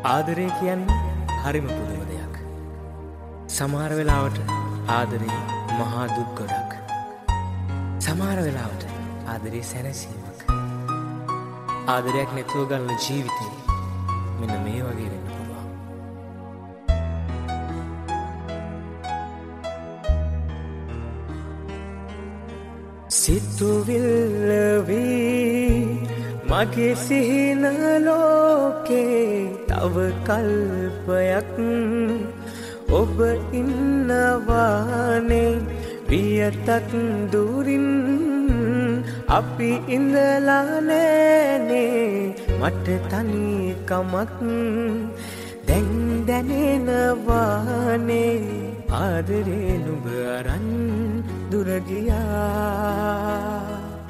ආදරය කියන්නේ හරිම පුදුම දෙයක්. සමහර වෙලාවට ආදරේ මහා දුක් ගොඩක්. සමහර වෙලාවට ආදරේ සැනසීමක්. ආදරයක් නැතුව ගන්න ජීවිතේ මෙන්න මේ වගේ වෙන්න පුළුවන්. සිතුවිල්ල වී මගේ සිහින ලෝකේ තව කල්පයක් ඔබ ඉන්නවානේ වියතක් දුරින් අපි ඉඳලා නෑනේ මට තනිකමක් දැන් දැනෙනවානේ ආදරේ නුඹ අරන් දුර ගියා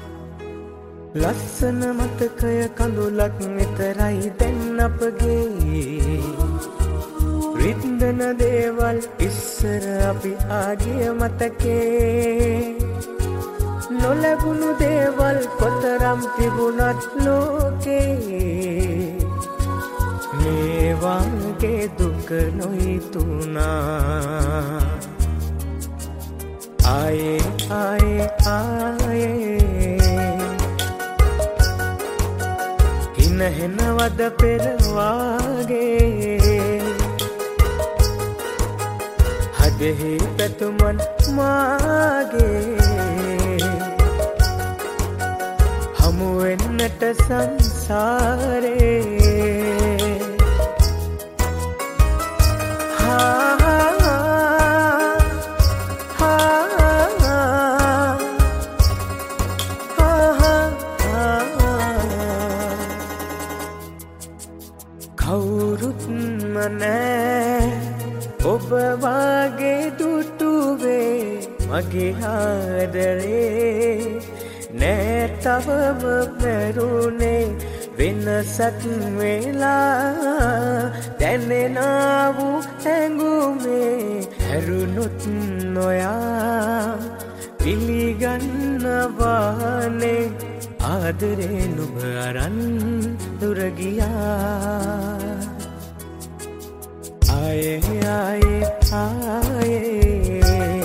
ලස්සන මතකය කඳුලක් විතරයි දැන් අපගේ රිද්දන දේවල් ඉස්සර අපි ආගිය මතකේ නොලැබුණු දේවල් කොතරම් තිබුණත් ලෝකේ මේ වගේ දුක නොහිතුණා ආයේ ආයේ ආයේ හිනහෙනවද පෙර වාගේ හදෙහි පැතුමන් මාගේ හමු වෙන්නට සංසාරේ කවුරුත්ම නෑ ඔබ වාගේ දුටුවේ මගේ ආදරේ නෑ තවම මැරුණේ වෙනසක් වෙලා දැනෙනා වූ ඇඟුමේ හැරුණොත් නොයා පිළිගන්නවානේ ආදරේ නුඹ අරන් දුර ගියා ආයේ ආයේ ආයේ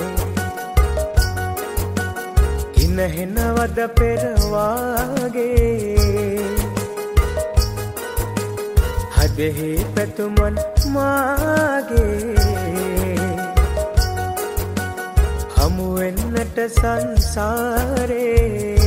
හිනහෙනවද පෙර වාගේ හදෙහි පැතුමන් මාගේ හමු වෙන්නට සංසාරේ